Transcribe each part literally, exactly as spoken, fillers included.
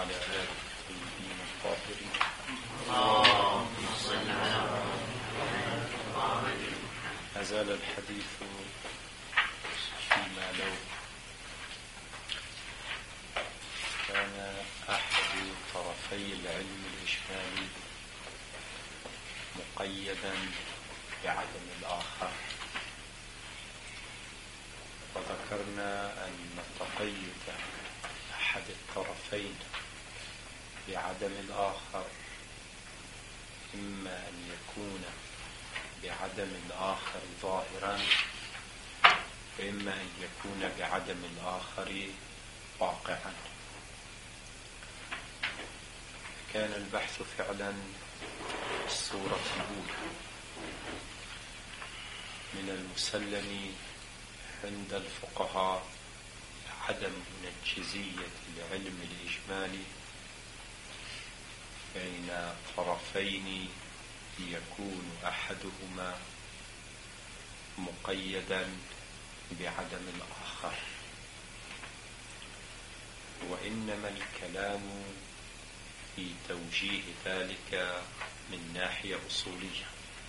وعلى آله الطيبين الطاهرين. اللهم صل على محمد. ما زال الحديث فيما لو كان أحد طرفي العلم الإجمالي مقيدا بعدم الآخر، وذكرنا أن تقيد أحد الطرفين بعدم الآخر إما أن يكون بعدم الآخر ظاهرا، وإما أن يكون بعدم الآخر واقعا. كان البحث فعلا في الصورة الأولى. من المسلم عند الفقهاء عدم منجزية العلم الإجمالي بين طرفين يكون أحدهما مقيدا بعدم الآخر، وإنما الكلام في توجيه ذلك من ناحية أصولية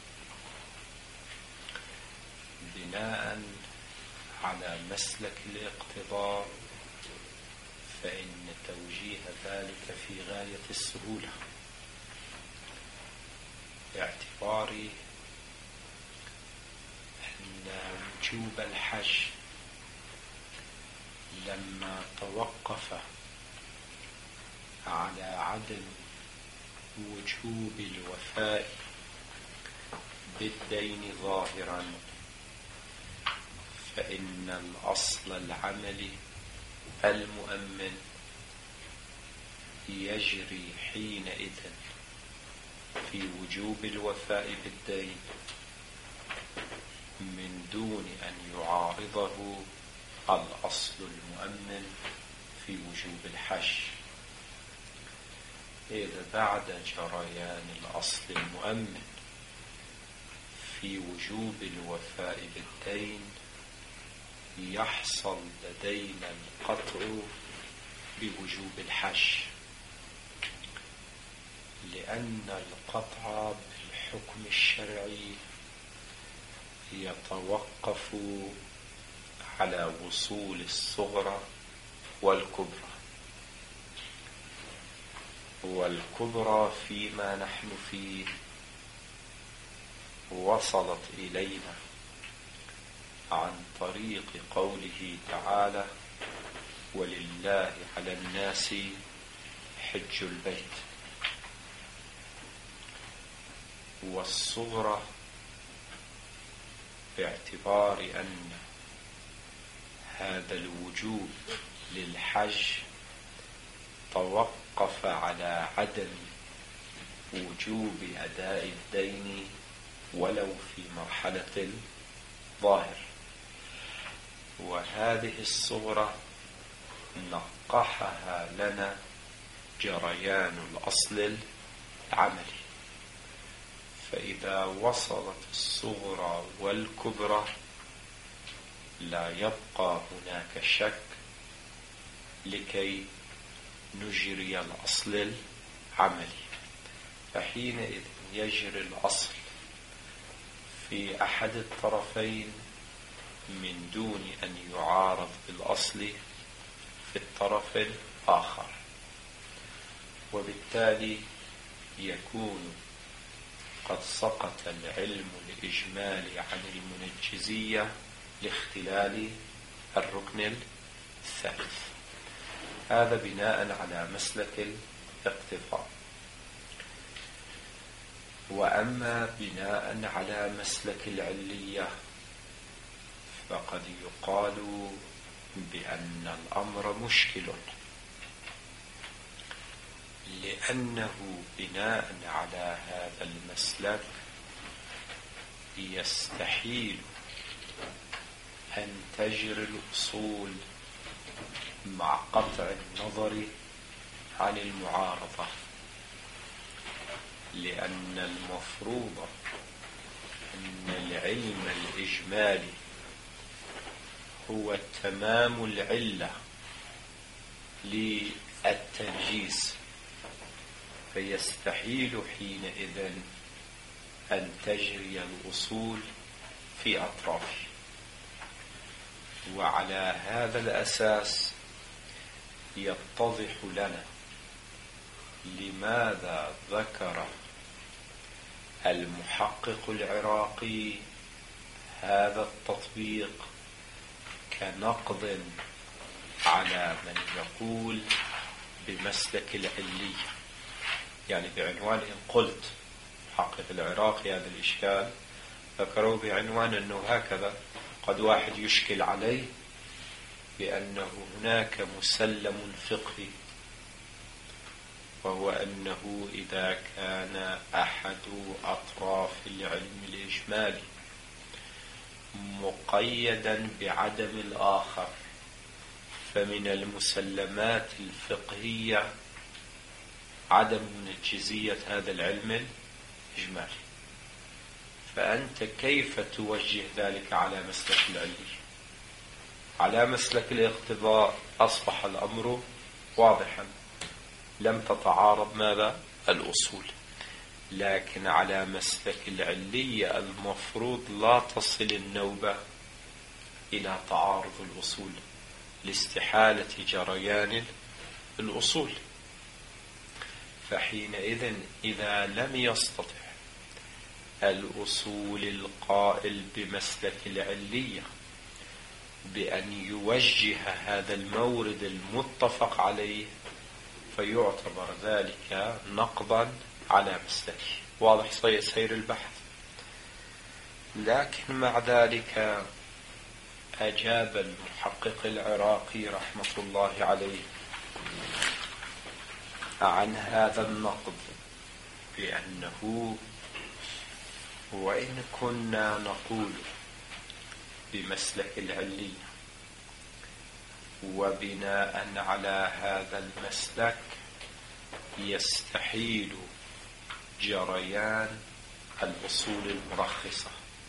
بناء على مسلك الاقتضاء، فإن توجيه ذلك في غاية السهولة، باعتبار أن وجوب الحج لما توقف على عدم وجوب الوفاء بالدين ظاهرا، فإن الأصل العملي المؤمن يجري حينئذ في وجوب الوفاء بالدين من دون أن يعارضه الأصل المؤمن في وجوب الحج. إذا بعد جريان الأصل المؤمن في وجوب الوفاء بالدين يحصل لدينا القطع بوجوب الحج، لأن القطع بالحكم الشرعي يتوقف على وصول الصغرى والكبرى، والكبرى فيما نحن فيه وصلت إلينا عن طريق قوله تعالى: ولله على الناس حج البيت. والصغرى باعتبار أن هذا الوجوب للحج توقف على عدم وجوب أداء الدين ولو في مرحلة الظاهر، وهذه الصورة نقحها لنا جريان الأصل العملي. فإذا وصلت الصغرى والكبرى لا يبقى هناك شك لكي نجري الأصل العملي، فحينئذ يجري الأصل في أحد الطرفين من دون أن يعارض بالأصل في الطرف الآخر، وبالتالي يكون قد سقط العلم الإجمالي عن المنجزية لاختلال الركن الثالث. هذا بناء على مسلك الاقتضاء. وأما بناء على مسلك العلية فقد يقال بأن الأمر مشكل، لأنه بناء على هذا المسلك يستحيل أن تجري الأصول مع قطع النظر عن المعارضة، لأن المفروض أن العلم الإجمالي هو تمام العلة التنجيز، فيستحيل حينئذ أن تجري الأصول في أطرافه. وعلى هذا الأساس يتضح لنا لماذا ذكر المحقق العراقي هذا التطبيق كنقض على من يقول بمسلك العلية. يعني بعنوان إن قلت محقق العراقي هذا الإشكال ذكروا بعنوان أنه هكذا قد واحد يشكل عليه بأنه هناك مسلم فقهي، وهو أنه إذا كان أحد أطراف العلم الإجمالي مقيدا بعدم الآخر فمن المسلمات الفقهية عدم منجزية هذا العلم الإجمالي. فأنت كيف توجه ذلك على مسلك العلية؟ على مسلك الاقتضاء أصبح الأمر واضحا، لم تتعارض ماذا؟ الأصول. لكن على مسلك العلية المفروض لا تصل النوبة إلى تعارض الأصول لاستحالة جريان الأصول. فحينئذ إذا لم يستطع الأصول القائل بمسلك العلية بأن يوجه هذا المورد المتفق عليه فيعتبر ذلك نقضا على مسلكه. واضح سير البحث. لكن مع ذلك أجاب المحقق العراقي رحمة الله عليه عن هذا النقض بأنه وإن كنا نقول بمسلك العلية وبناء على هذا المسلك يستحيل جريان الأصول المرخصة،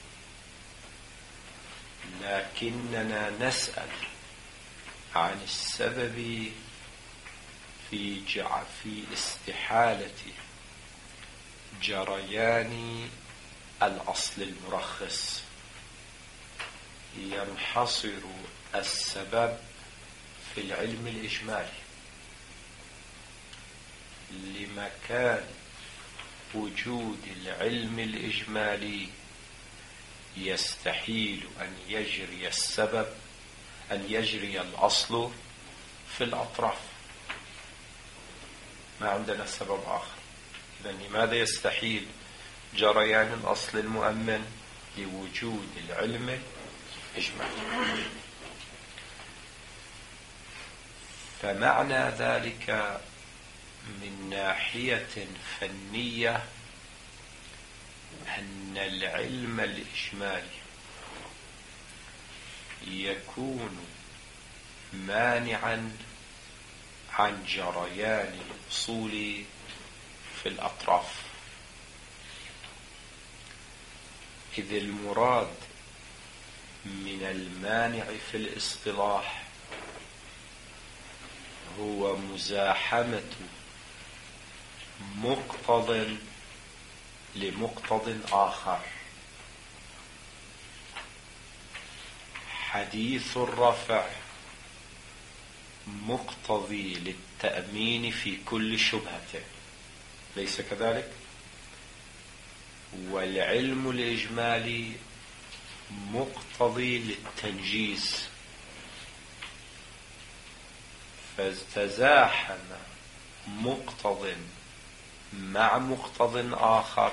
لكننا نسأل عن السبب في جع في استحالة جريان الأصل المرخص. ينحصر السبب في العلم الإجمالي لمكان وجود العلم الإجمالي يستحيل أن يجري السبب أن يجري الأصل في الأطراف. ما عندنا سبب آخر. إذن لماذا يستحيل جريان الأصل المؤمن؟ لوجود العلم الإجمالي. فمعنى ذلك من ناحية فنية أن العلم الإجمالي يكون مانعا عن جريان الأصول في الأطراف، إذ المراد من المانع في الاصطلاح هو مزاحمة مقتض لمقتض آخر. حديث الرفع مقتضي للتأمين في كل شبهة، ليس كذلك؟ والعلم الإجمالي مقتضي للتنجيز، فتزاحم مقتض مع مقتض آخر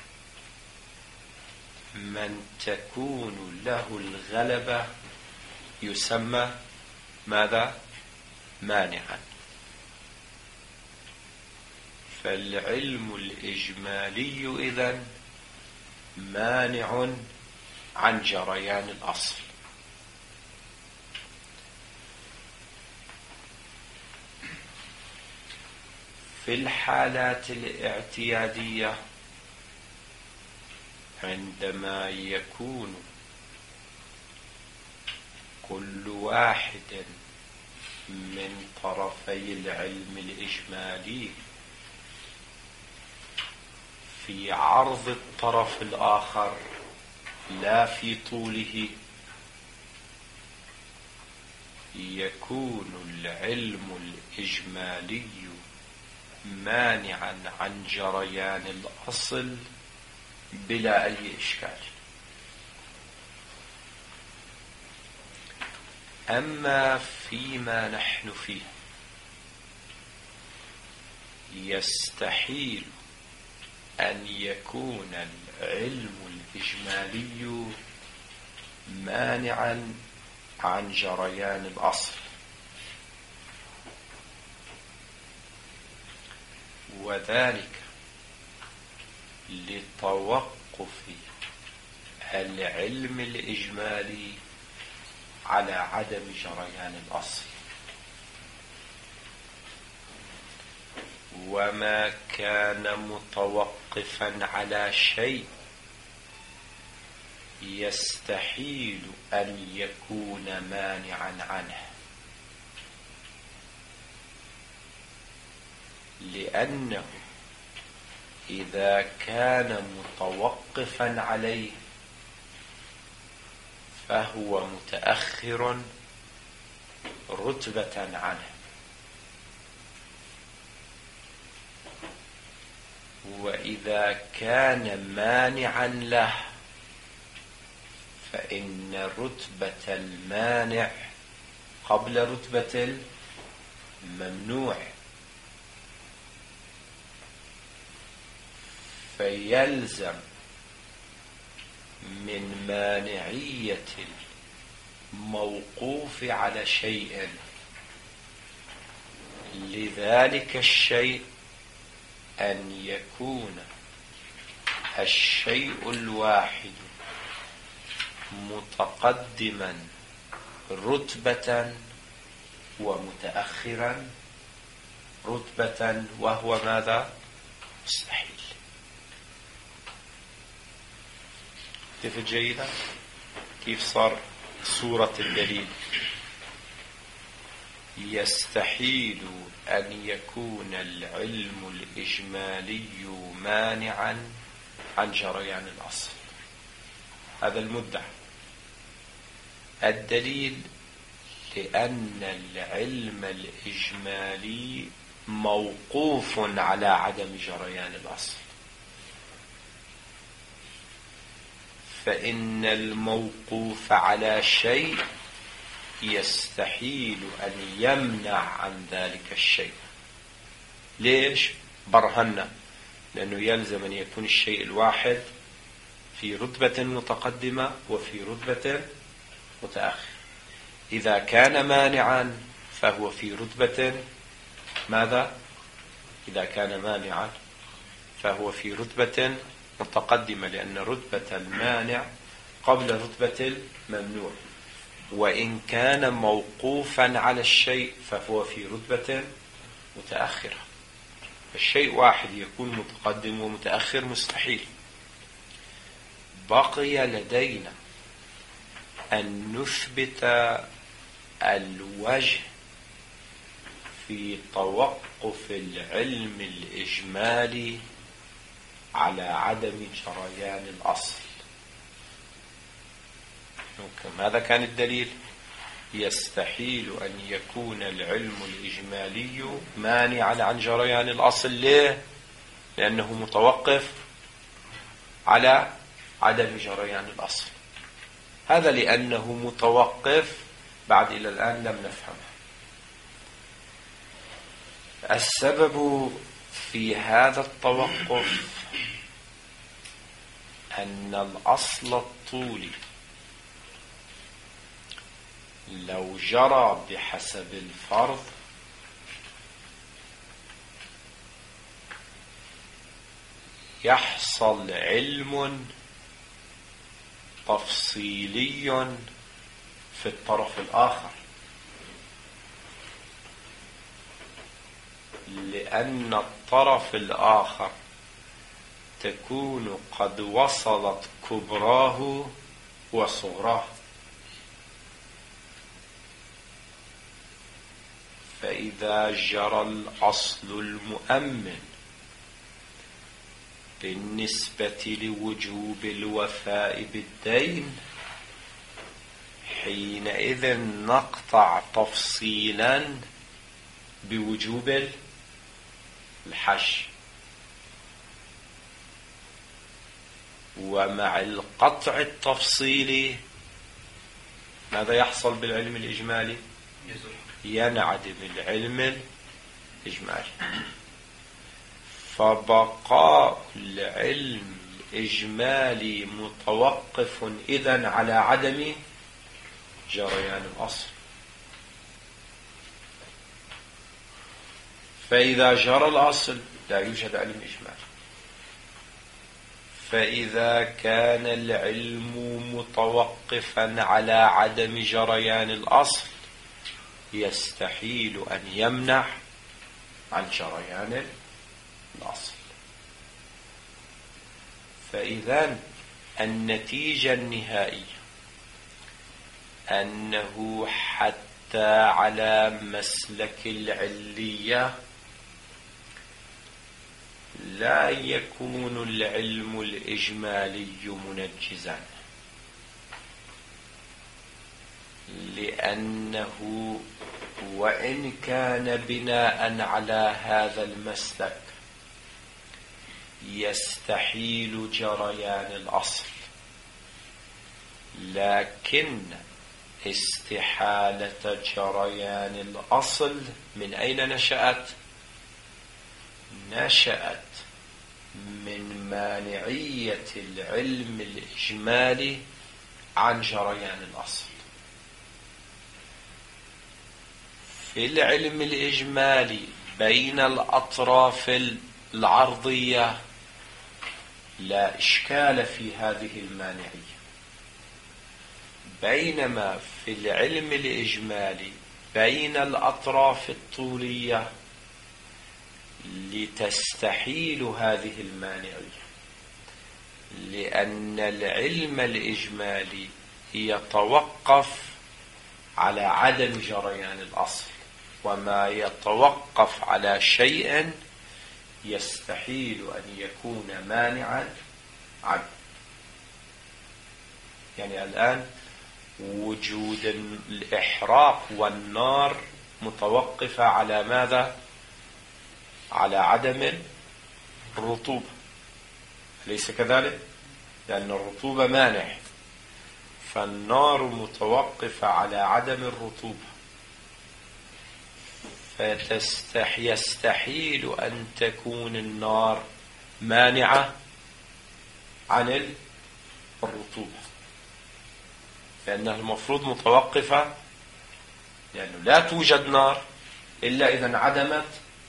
من تكون له الغلبة يسمى ماذا؟ مانعا. فالعلم الإجمالي إذن مانع عن جريان الأصل. في الحالات الاعتيادية عندما يكون كل واحد من طرفي العلم الإجمالي في عرض الطرف الآخر لا في طوله، يكون العلم الإجمالي مانعا عن جريان الأصل بلا أي إشكال. أما فيما نحن فيه يستحيل أن يكون العلم الإجمالي مانعا عن جريان الأصل، وذلك لتوقف العلم الإجمالي على عدم جريان الأصل. وما كان متوقفا على شيء يستحيل أن يكون مانعا عنه، لأنه إذا كان متوقفا عليه فهو متأخر رتبة عنه، وإذا كان مانعا له فإن رتبة المانع قبل رتبة الممنوع، فيلزم من مانعية الموقوف على شيء لذلك الشيء أن يكون الشيء الواحد متقدما رتبة ومتأخرا رتبة، وهو ماذا؟ مستحيل. تفهم جيدا كيف صار صورة الدليل؟ يستحيل أن يكون العلم الإجمالي مانعا عن جريان الأصل، هذا المدعى. الدليل لأن العلم الإجمالي موقوف على عدم جريان الأصل، فإن الموقوف على شيء يستحيل أن يمنع عن ذلك الشيء. ليش؟ برهنا لأنه يلزم أن يكون الشيء الواحد في رتبة متقدمة وفي رتبة متأخرة. إذا كان مانعا فهو في رتبة ماذا؟ إذا كان مانعا فهو في رتبة متقدمة، لأن رتبة المانع قبل رتبة الممنوع. وإن كان موقوفا على الشيء فهو في رتبة متأخرة. الشيء واحد يكون متقدم ومتأخر مستحيل. بقي لدينا أن نثبت الوجه في توقف العلم الإجمالي على عدم جريان الأصل. ماذا كان الدليل؟ يستحيل أن يكون العلم الإجمالي مانعا عن جريان الأصل. ليه؟ لأنه متوقف على عدم جريان الأصل. هذا لأنه متوقف، بعد إلى الآن لم نفهمه. السبب في هذا التوقف أن الأصل الطولي لو جرى بحسب الفرض يحصل علم تفصيلي في الطرف الآخر، لأن الطرف الآخر تكون قد وصلت كبراه وصغراه. فإذا جرى الأصل المؤمن بالنسبة لوجوب الوفاء بالدين، حينئذ نقطع تفصيلا بوجوب الحش، ومع القطع التفصيلي ماذا يحصل بالعلم الإجمالي؟ ينعدم العلم الإجمالي. فبقاء العلم الإجمالي متوقف إذن على عدم جريان الأصل. فإذا جرى الأصل لا يوجد علم إجمالي. فإذا كان العلم متوقفا على عدم جريان الأصل يستحيل أن يمنع عن جريان الأصل. فإذا النتيجة النهائية أنه حتى على مسلك العلية لا يكون العلم الإجمالي منجزا، لأنه وإن كان بناء على هذا المسلك يستحيل جريان الأصل، لكن استحالة جريان الأصل من أين نشأت؟ نشأت من مانعية العلم الإجمالي عن جريان الأصل. في العلم الإجمالي بين الأطراف العرضية لا إشكال في هذه المانعية، بينما في العلم الإجمالي بين الأطراف الطولية لتستحيل هذه المانعية، لأن العلم الإجمالي يتوقف على عدم جريان الأصل، وما يتوقف على شيء يستحيل أن يكون مانعا عنه. يعني الآن وجود الإحراق والنار متوقفة على ماذا؟ على عدم الرطوبة، أليس كذلك؟ لأن الرطوبة مانع، فالنار متوقفة على عدم الرطوبة، فيستحيل أن تكون النار مانعة عن الرطوبة، لأنها المفروض متوقفة، لأنه لا توجد نار إلا إذا انعدمت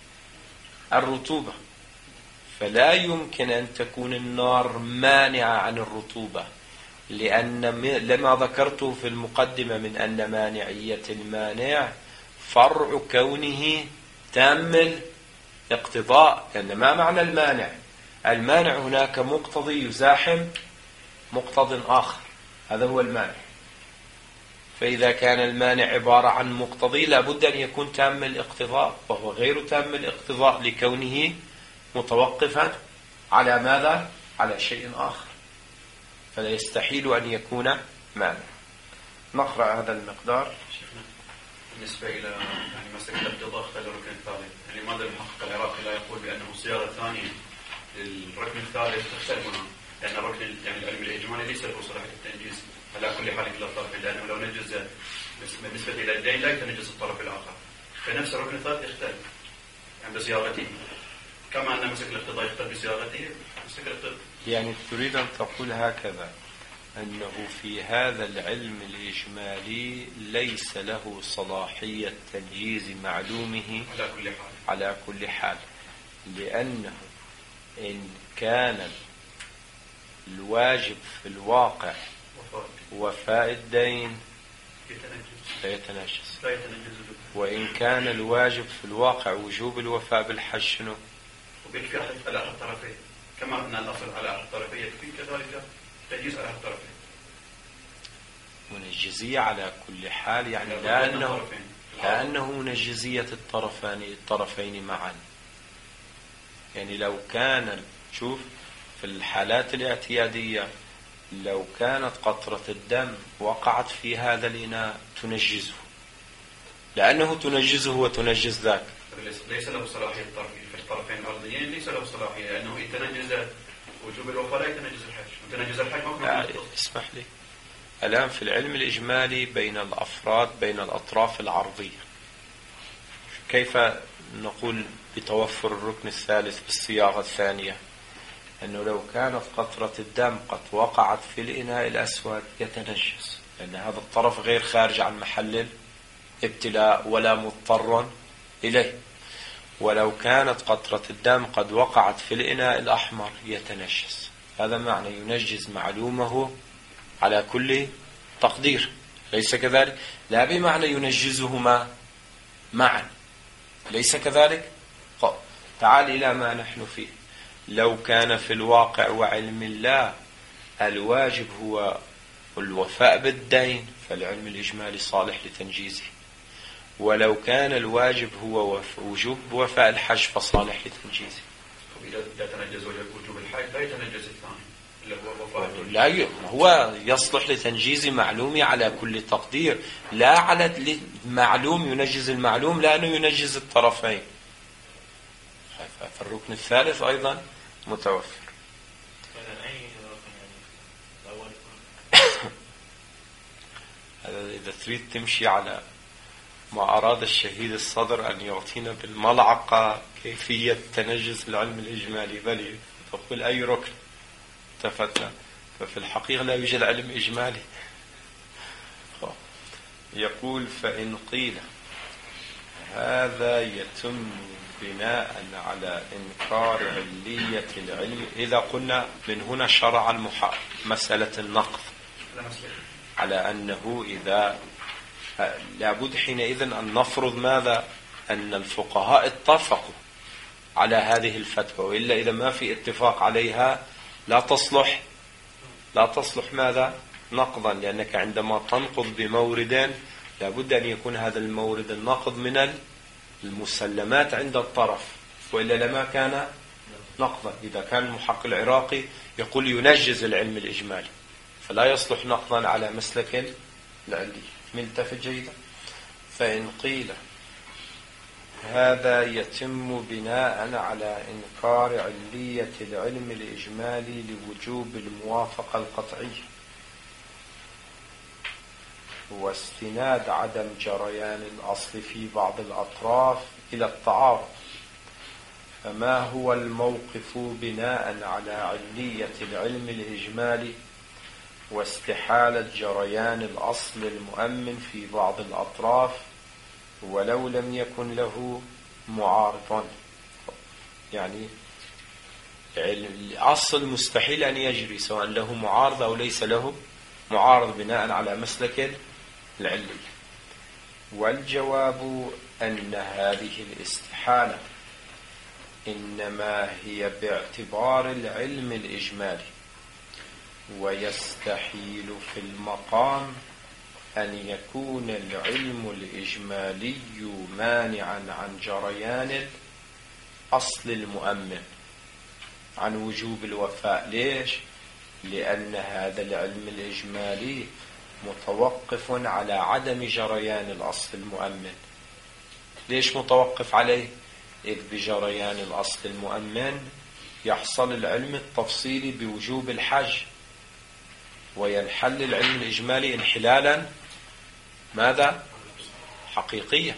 الرطوبة، فلا يمكن أن تكون النار مانعة عن الرطوبة، لأن لما ذكرته في المقدمة من أن مانعية المانع فرع كونه تام الاقتضاء. لأن ما معنى المانع؟ المانع هناك مقتضي يزاحم مقتض آخر، هذا هو المانع. فإذا كان المانع عبارة عن مقتضي لابد أن يكون تام الاقتضاء، وهو غير تام الاقتضاء لكونه متوقفا على ماذا؟ على شيء آخر، فلا يستحيل أن يكون مانع. نقرأ هذا المقدار. بالنسبة إلى يعني مسألة الاقتضاء اختل الركن الثالث، يعني لماذا المحقق العراقي لا يقول بأنه صياغة ثانية للركن الثالث تختلف هنا؟ لأن الركن يعني العلم الإجمالي ليس له صلاحية التنجيز على كل حال كلا الطرفين، لأنه لو نجز بالنسبة إلى الدين لا يتنجز الطرف الآخر، فنفس الركن الثالث يختلف يعني بصياغته، كما أن مسألة الاقتضاء يختلف بصياغته مسألة الاقتضاء. يعني تريد أن تقول هكذا أنه في هذا العلم الإجمالي ليس له صلاحية تنجيز معلومه على كل حال على كل حال، لأنه إن كان الواجب في الواقع وفاء الدين لا يتنجز، وإن كان الواجب في الواقع وجوب الوفاء بالحج شنو؟ وبيكفي على أحد الطرفين، كما أن الأصل على أحد الطرفين يكفي كذلك تنجيز على أحد الطرفين. منجزية على كل حال، يعني لا أنه لأنه منجزية الطرفين الطرفين معا. يعني لو كان، شوف في الحالات الاعتيادية لو كانت قطرة الدم وقعت في هذا الإناء تنجزه، لأنه تنجزه وتنجز ذاك. ليس له صلاحية في الطرفين الأرضيين، ليس له صلاحية لأنه إن تنجز وجوب الوفاء لا يتنجز الحج، وتنجز الحج ما يكون. اسمح لي، الآن في العلم الإجمالي بين الأفراد بين الأطراف العرضية كيف نقول بتوفر الركن الثالث بالصياغة الثانية؟ أنه لو كانت قطرة الدم قد وقعت في الإناء الأسود يتنجس، لأن هذا الطرف غير خارج عن محل الابتلاء ولا مضطر إليه. ولو كانت قطرة الدم قد وقعت في الإناء الأحمر يتنجس. هذا معنى ينجز معلومه على كل تقدير، ليس كذلك؟ لا بمعنى ينجزهما معا، ليس كذلك؟ طب تعال إلى ما نحن فيه. لو كان في الواقع وعلم الله الواجب هو الوفاء بالدين فالعلم الإجمالي صالح لتنجيزه، ولو كان الواجب هو وجوب وفاء الحج فصالح لتنجيزه. إذا تنجز وجوب الحج لا يتنجز الثاني اللي هو وفاء، لا هو يصلح لتنجيز معلومي على كل تقدير، لا على معلوم ينجز المعلوم لأنه ينجز الطرفين. فالركن الثالث أيضا متوفر. إذا تريد تمشي على ما أراد الشهيد الصدر أن يعطينا بالملعقة كيفية تنجز العلم الإجمالي، بل تقول أي ركن تفتى، ففي الحقيقة لا يوجد علم إجمالي. يقول فإن قيل هذا يتم بناء على إنكار علية العلم، إذا قلنا من هنا شرع المحا مسألة النقض على أنه إذا لابد حينئذ أن نفرض ماذا؟ أن الفقهاء اتفقوا على هذه الفتوى، وإلا إذا ما في اتفاق عليها لا تصلح لا تصلح ماذا؟ نقضا، لأنك عندما تنقض بمورد لابد أن يكون هذا المورد النقض من المسلمات عند الطرف، وإلا لما كان نقضا. إذا كان المحقق العراقي يقول ينجز العلم الإجمالي فلا يصلح نقضا على مسلك العلي. ملتفت جيدا. فإن قيل هذا يتم بناء على إنكار علية العلم الإجمالي لوجوب الموافقة القطعية واستناد عدم جريان الأصل في بعض الأطراف إلى التعارض، فما هو الموقف بناء على علية العلم الإجمالي واستحالة جريان الأصل المؤمن في بعض الأطراف ولو لم يكن له معارض؟ يعني الأصل مستحيل أن يجري سواء له معارض أو ليس له معارض بناء على مسلك العلي. والجواب أن هذه الاستحالة إنما هي باعتبار العلم الإجمالي، ويستحيل في المقام أن يكون العلم الإجمالي مانعا عن جريان الأصل المؤمن عن وجوب الوفاء. ليش؟ لأن هذا العلم الإجمالي متوقف على عدم جريان الأصل المؤمن. ليش متوقف عليه؟ إذ بجريان الأصل المؤمن يحصل العلم التفصيلي بوجوب الحج، وينحل العلم الإجمالي انحلالا ماذا؟ حقيقيا.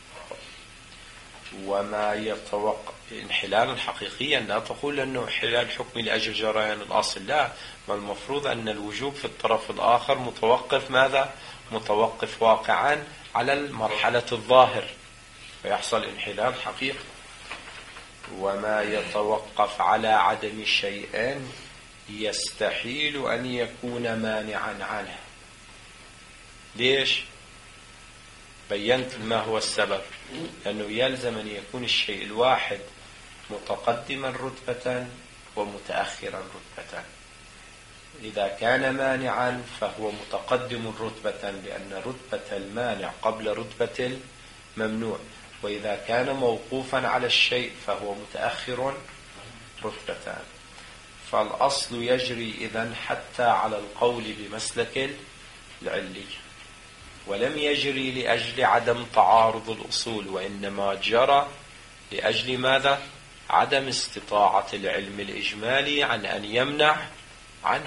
وما يتوقف انحلالا حقيقيا لا تقول أنه انحلال حكمي لأجل جريان الأصل، لا، ما المفروض أن الوجوب في الطرف الآخر متوقف ماذا؟ متوقف واقعا على المرحلة الظاهر فيحصل انحلال حقيقي. وما يتوقف على عدم شيء يستحيل أن يكون مانعا عنه. ليش؟ بينت ما هو السبب، لأنه يلزم أن يكون الشيء الواحد متقدما رتبة ومتأخرا رتبة. إذا كان مانعا فهو متقدم رتبة، لأن رتبة المانع قبل رتبة ممنوع. وإذا كان موقوفا على الشيء فهو متأخر رتبتان. فالأصل يجري إذن حتى على القول بمسلك العلية، ولم يجري لأجل عدم تعارض الأصول، وإنما جرى لأجل ماذا؟ عدم استطاعة العلم الإجمالي عن أن يمنع عنه.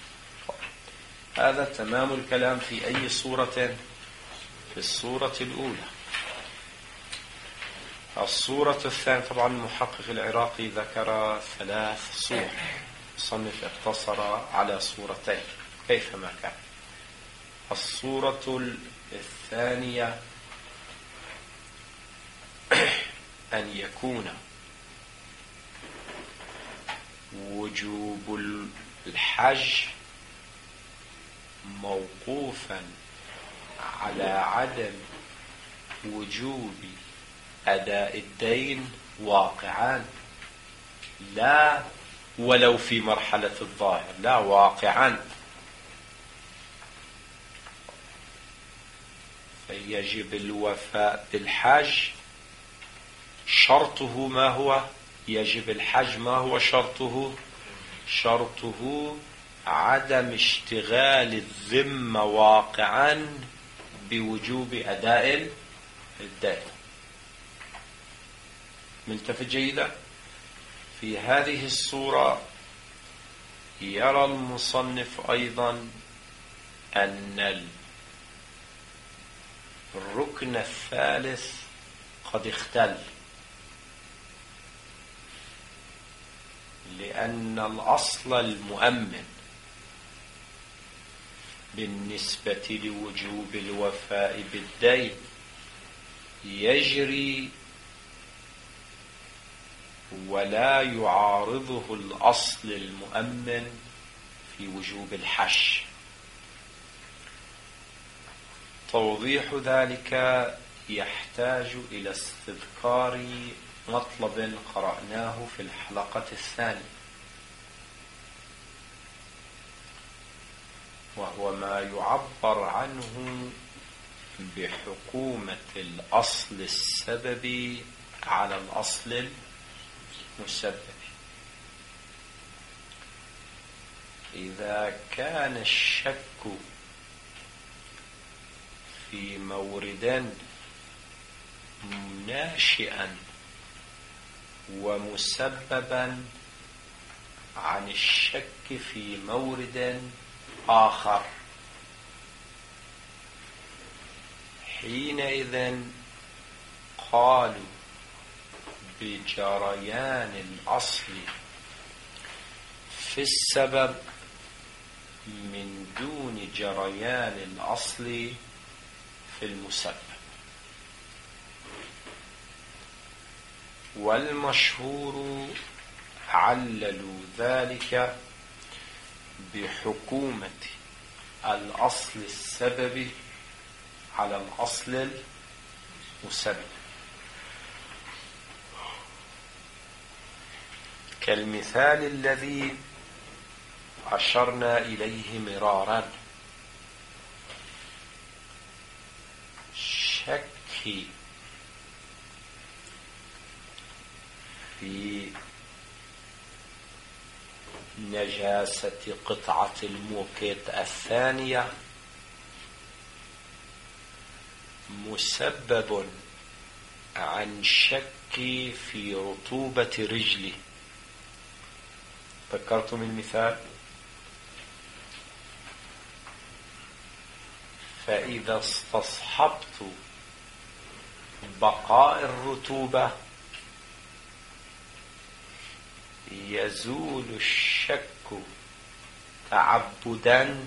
هذا تمام الكلام في أي صورة؟ في الصورة الأولى. الصورة الثانية طبعا المحقق العراقي ذكر ثلاث صور، المصنف اقتصر على صورتين كيفما كان. الصورة الثانية أن يكون وجوب الحج موقوفا على عدم وجوب أداء الدين واقعا، لا ولو في مرحلة الظاهر، لا واقعا. فيجب الوفاء بالحج. شرطه ما هو؟ يجب الحج ما هو شرطه؟ شرطه عدم اشتغال الذمة واقعا بوجوب أداء الدين. ملتفت جيدا؟ في هذه الصورة يرى المصنف أيضا أن الركن الثالث قد اختل، لأن الأصل المؤمن بالنسبة لوجوب الوفاء بالدين يجري ولا يعارضه الأصل المؤمن في وجوب الحج. توضيح ذلك يحتاج إلى استذكار مطلب قرأناه في الحلقة الثانية، وهو ما يعبر عنه بحكومة الأصل السببي على الأصل المسبب. إذا كان الشك في مورد ناشئا ومسببا عن الشك في مورد آخر، حينئذ قالوا بجريان الأصل في السبب من دون جريان الأصل في المسبب. والمشهور عللوا ذلك بحكومة الأصل السببي على الأصل المسبب، كالمثال الذي أشرنا إليه مرارا. شك في نجاسة قطعة الموكيت الثانية مسبب عن شك في رطوبة رجلي. فكرتم المثال؟ فإذا استصحبت بقاء الرطوبة يزول الشك تعبدا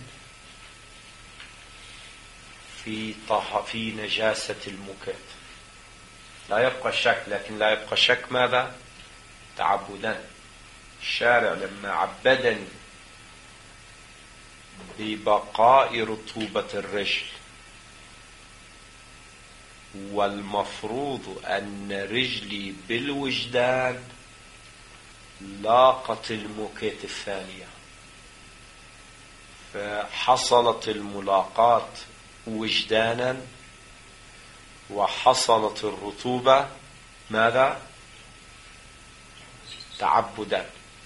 في طه في نجاسة الموكيت. لا يبقى الشك، لكن لا يبقى الشك ماذا؟ تعبدا. الشارع لما عبدني ببقاء رطوبة الرجل، والمفروض أن رجلي بالوجدان لاقت الموكيت الثانية، فحصلت الملاقات وجدانا وحصلت الرطوبة ماذا؟ تعبدا.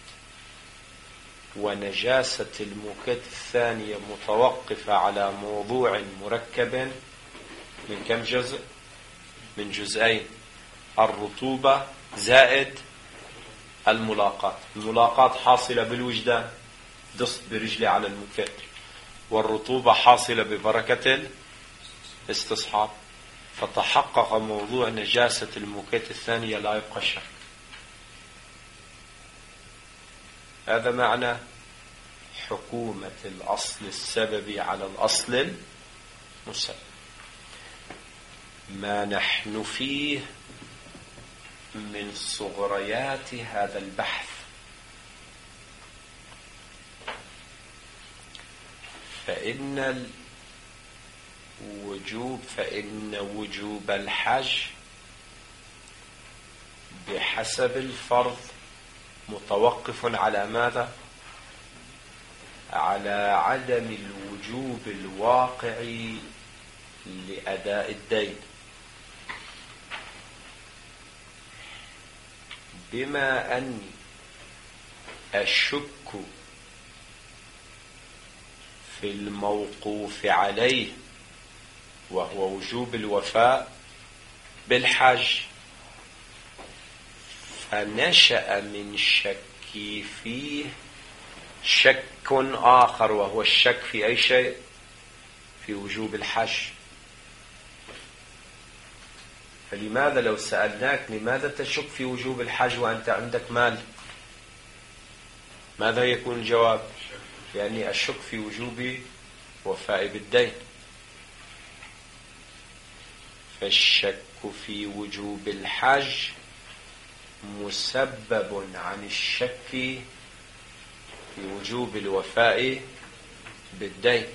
ونجاسة الموكد الثانية متوقفة على موضوع مركب من كم جزء؟ من جزئين، الرطوبة زائد الملاقات. الملاقات حاصلة بالوجدان، دست برجلي على الموكد، والرطوبة حاصلة ببركة الاستصحاب. فتحقق موضوع نجاسة الموكد الثانية، لا يبقى شك. هذا معنى حكومة الأصل السببي على الأصل المسبب. ما نحن فيه من صغريات هذا البحث، فإن الوجوب فإن وجوب الحج بحسب الفرض متوقف على ماذا؟ على عدم الوجوب الواقعي لأداء الدين. بما أني أشك في الموقوف عليه وهو وجوب الوفاء بالحج، فنشأ من شكي فيه شك آخر، وهو الشك في أي شيء؟ في وجوب الحج. فلماذا لو سألناك لماذا تشك في وجوب الحج وأنت عندك مال، ماذا يكون الجواب؟ يعني أشك في وجوب وفاء بالدين. فالشك في وجوب الحج مسبب عن الشك في وجوب الوفاء بالدين،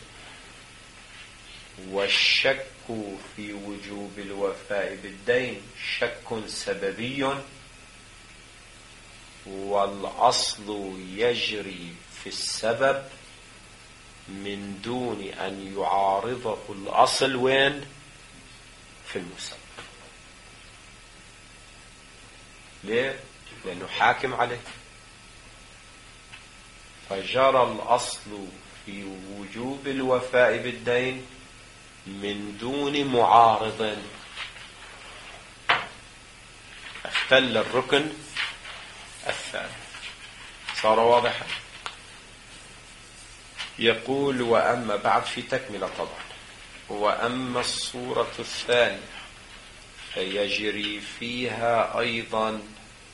والشك في وجوب الوفاء بالدين شك سببي، والأصل يجري في السبب من دون أن يعارضه الأصل وين؟ في المسبب. ليه؟ لأنه حاكم عليه. فجرى الأصل في وجوب الوفاء بالدين من دون معارض، اختل الركن الثاني. صار واضحا؟ يقول: وأما بعد، في تكملة طبعا. وأما الصورة الثانية فيجري فيها أيضا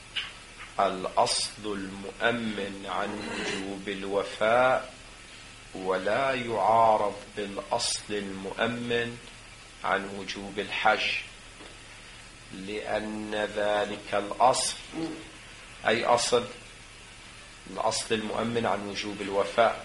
الأصل المؤمن عن وجوب الوفاء، ولا يعارض بالأصل المؤمن عن وجوب الحج، لأن ذلك الأصل، أي أصل؟ الأصل المؤمن عن وجوب الوفاء،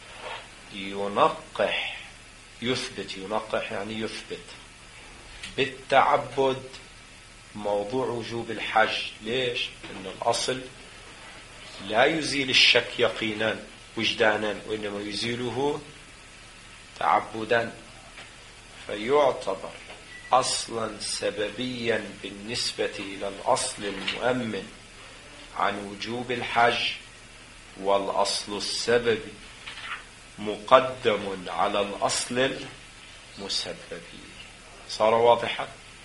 ينقح يثبت ينقح يعني يثبت بالتعبد موضوع وجوب الحج. ليش؟ لأن الأصل لا يزيل الشك يقينا وجدانا، وإنما يزيله تعبدا، فيعتبر أصلا سببيا بالنسبة إلى الأصل المؤمن عن وجوب الحج، والأصل السببي مقدم على الأصل المسببي. صار واضحا؟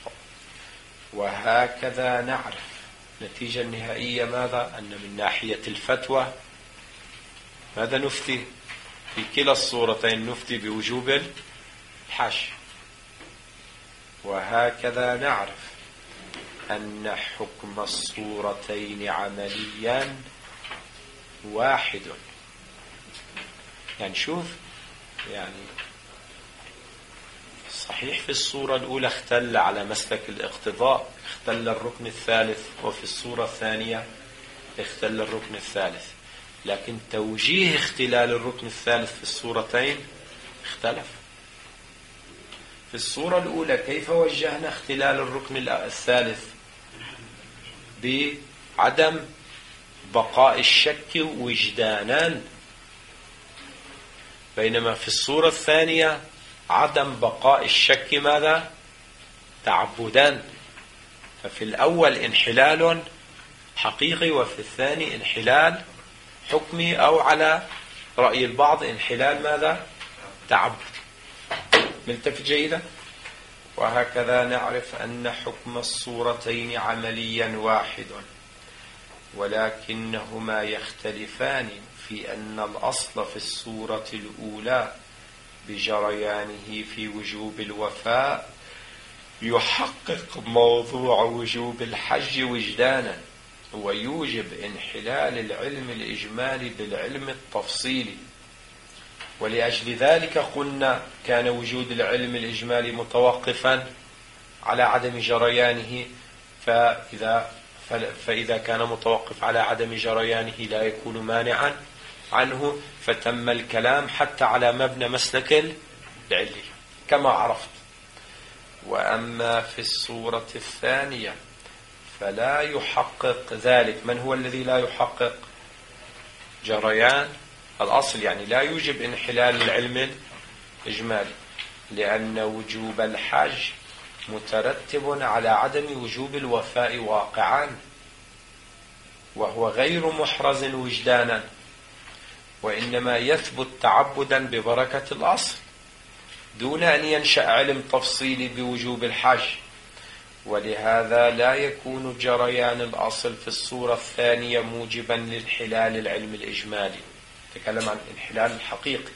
وهكذا نعرف النتيجة النهائية ماذا؟ أن من ناحية الفتوى ماذا نفتي؟ في كلا الصورتين نفتي بوجوب الحج. وهكذا نعرف أن حكم الصورتين عمليا واحد. يعني شوف، يعني صحيح في الصورة الأولى اختل على مسلك الاقتضاء، اختل الركن الثالث، وفي الصورة الثانية اختل الركن الثالث، لكن توجيه اختلال الركن الثالث في الصورتين اختلف. في الصورة الأولى كيف وجهنا اختلال الركن الثالث؟ بعدم بقاء الشك وجدانا، بينما في الصورة الثانية عدم بقاء الشك ماذا؟ تعبدا، ففي الأول انحلال حقيقي وفي الثاني انحلال حكمي، أو على رأي البعض انحلال ماذا؟ تعبد. ملتفت جيدا؟ وهكذا نعرف أن حكم الصورتين عمليا واحد، ولكنهما يختلفان في أن الأصل في الصورة الأولى بجريانه في وجوب الوفاء يحقق موضوع وجوب الحج وجدانا، ويوجب انحلال العلم الإجمالي بالعلم التفصيلي. ولأجل ذلك قلنا كان وجود العلم الإجمالي متوقفا على عدم جريانه، فإذا, فإذا كان متوقف على عدم جريانه لا يكون مانعا عنه، فتم الكلام حتى على مبنى مسلك العلي كما عرفت. وأما في الصورة الثانية فلا يحقق ذلك. من هو الذي لا يحقق جريان الأصل؟ يعني لا يوجب انحلال العلم الإجمالي، لأن وجوب الحج مترتب على عدم وجوب الوفاء واقعا، وهو غير محرز وجدانا، وإنما يثبت تعبدا ببركة الأصل دون أن ينشأ علم تفصيلي بوجوب الحج. ولهذا لا يكون جريان الأصل في الصورة الثانية موجبا للحلال العلم الإجمالي، تكلم عن الانحلال الحقيقي،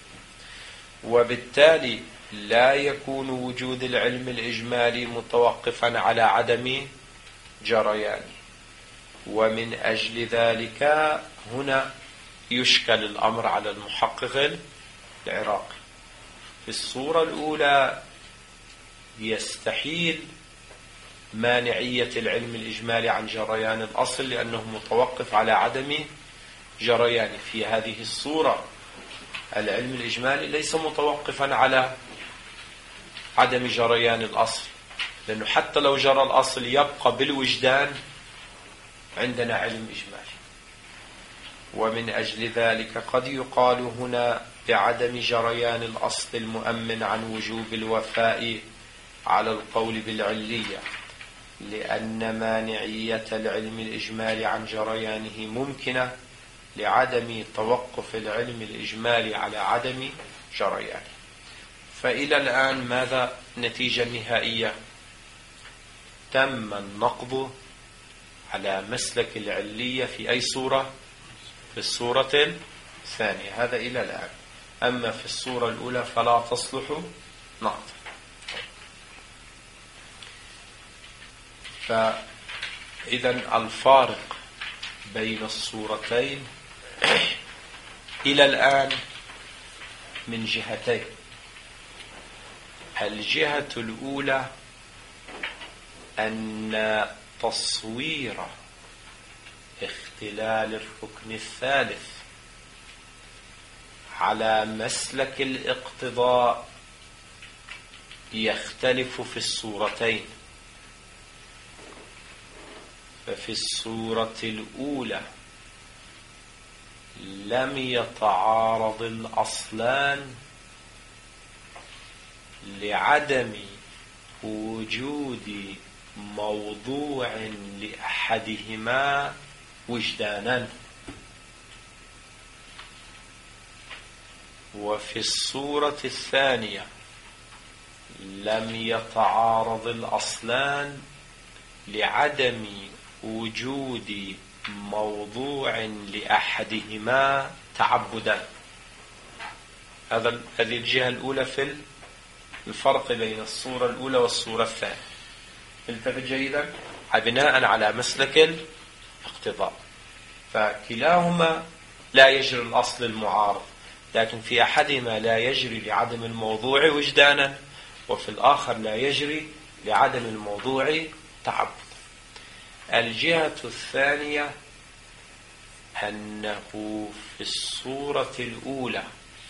وبالتالي لا يكون وجود العلم الإجمالي متوقفا على عدم جريانه. ومن أجل ذلك هنا يشكل الأمر على المحقق العراقي. في الصورة الأولى يستحيل مانعية العلم الإجمالي عن جريان الأصل لأنه متوقف على عدم جريانه. في هذه الصورة العلم الإجمالي ليس متوقفا على عدم جريان الأصل، لأنه حتى لو جرى الأصل يبقى بالوجدان عندنا علم إجمالي. ومن أجل ذلك قد يقال هنا بعدم جريان الأصل المؤمن عن وجوب الوفاء على القول بالعلية، لأن مانعية العلم الإجمالي عن جريانه ممكنة لعدم توقف العلم الإجمالي على عدم جريانه. فإلى الآن ماذا النتيجة النهائية؟ تم النقض على مسلك العلية في أي صورة؟ في الصورة الثانية. هذا إلى الآن. أما في الصورة الأولى فلا تصلح نقض. فإذا الفارق بين الصورتين إلى الآن من جهتين. الجهة الأولى أن تصوير اختلال الركن الثالث على مسلك الاقتضاء يختلف في الصورتين. ففي الصورة الأولى لم يتعارض الأصلان لعدم وجود موضوع لأحدهما وجدانا، وفي الصورة الثانية لم يتعارض الأصلان لعدم وجود موضوع لأحدهما تعبدا. هذا هذه الجهة الأولى في الفرق بين الصورة الأولى والصورة الثانية. التفت جيدا. بناء على مسلك الاقتضاء، فكلاهما لا يجري الأصل المعارض، لكن في أحدهما لا يجري لعدم الموضوع وجدانا، وفي الآخر لا يجري لعدم الموضوع تعبد. الجهة الثانية أنه في الصورة الأولى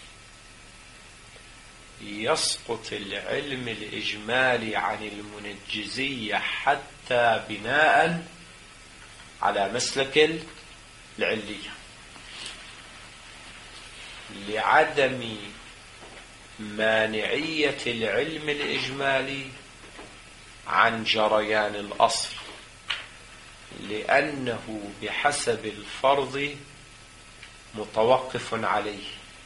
يسقط العلم الإجمالي عن المنجزية حتى بناء على مسلك العلية، لعدم مانعية العلم الإجمالي عن جريان الأصل، لأنه بحسب الفرض متوقف عليه،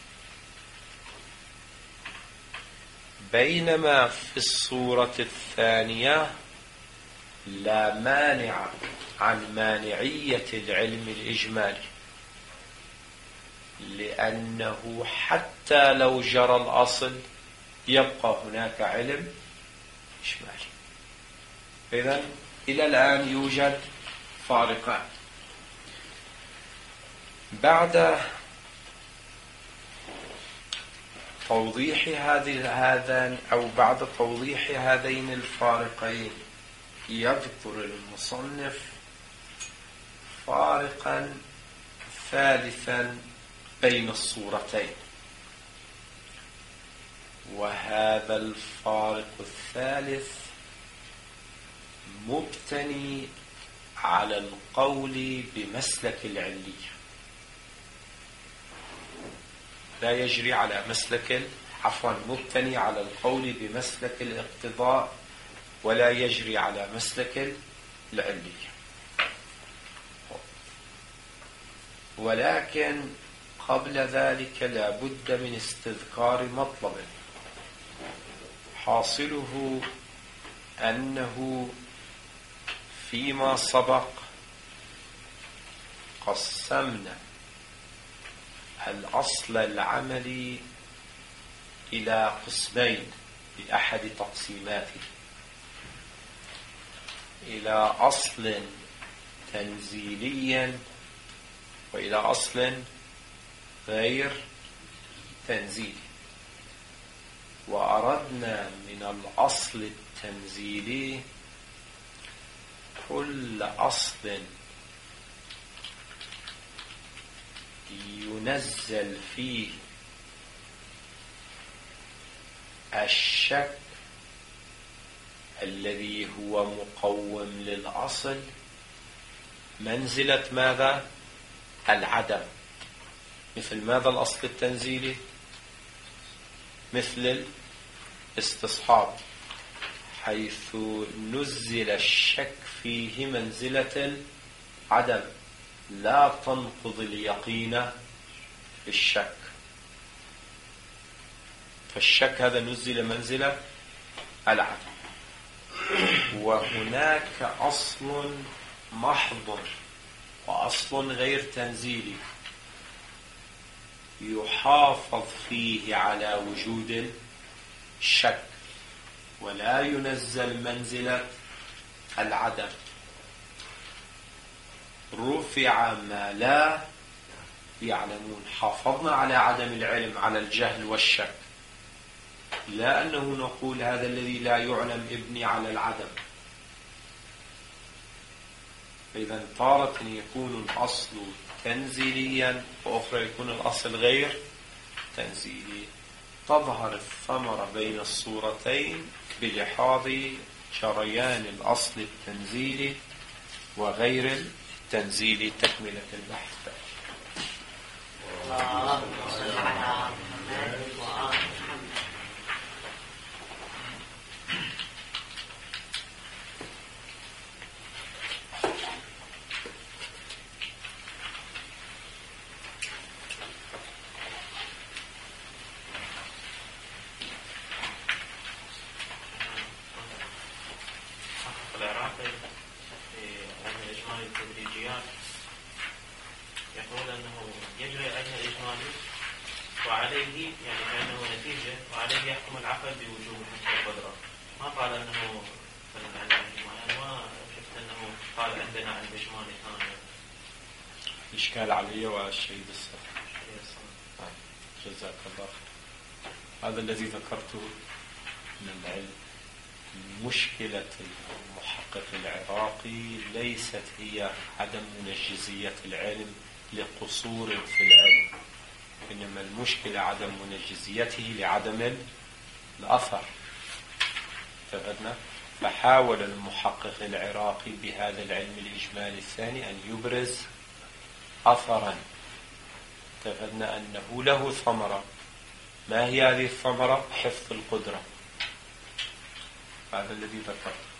بينما في الصورة الثانية لا مانع عن مانعية العلم الإجمالي، لأنه حتى لو جرى الأصل يبقى هناك علم إجمالي. إذن إلى الآن يوجد فارقان. بعد توضيح هذه هذان أو بعد توضيح هذين الفارقين يذكر المصنف فارقا ثالثا بين الصورتين، وهذا الفارق الثالث مبتني على القول بمسلك العلية، لا يجري على مسلك عفوا مبتني على القول بمسلك الاقتضاء ولا يجري على مسلك العلية. ولكن قبل ذلك لا بد من استذكار مطلب، حاصله أنه فيما سبق قسمنا الأصل العملي إلى قسمين بأحد تقسيماته، إلى أصل تنزيلي وإلى أصل غير تنزيلي. وأردنا من الأصل التنزيلي كل أصل ينزل فيه الشك الذي هو مقوم للأصل منزلة ماذا؟ العدم. مثل ماذا الأصل التنزيلي؟ مثل الاستصحاب، حيث نزل الشك فيه منزلة العدم، لا تنقض اليقين بالشك، فالشك هذا نزل منزلة العدم. وهناك أصل محض وأصل غير تنزيلي يحافظ فيه على وجود الشك ولا ينزل منزلة العدم، رفع ما لا يعلمون، حافظنا على عدم العلم، على الجهل والشك، لا أنه نقول هذا الذي لا يعلم ابني على العدم. فإذا تارة يكون الأصل تنزيليا وأخرى يكون الأصل غير تنزيلي. تظهر الثمرة بين الصورتين بلحاظ جريان الأصل التنزيلي وغير التنزيلي. تكملة البحث. اللهم صل على محمد وآل محمد. العراقي في علم الإجمال التدريجيات يقول أنه يجري علم الإجمالي وعليه يعني كأنه نتيجة وعليه يحكم العقل بوجوب حسب القدرة. ما قال أنه مثلا علم الإجمال، أنا ما شفت أنه قال عندنا علم إجمالي ثاني. إشكال علي والشهيد الصف. جزاك الله خير. هذا الذي ذكرته من العلم. مشكلة المحقق العراقي ليست هي عدم منجزية العلم لقصور في العلم، إنما المشكلة عدم منجزيته لعدم الأثر. تفهمنا؟ فحاول المحقق العراقي بهذا العلم الإجمالي الثاني أن يبرز أثرا تفهمنا أنه له ثمرة. ما هي هذه الثمرة؟ حفظ القدرة. هذا الذي ذكرت.